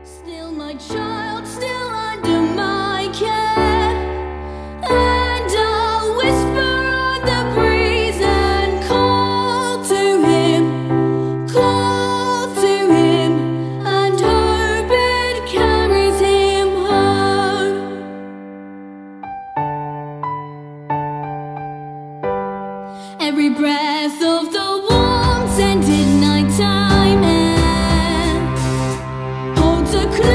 Still my child, still under my care, and I'll whisper on the breeze and call to him, and hope it carries him home. Every breath of the warm scented nighttime air holds a clue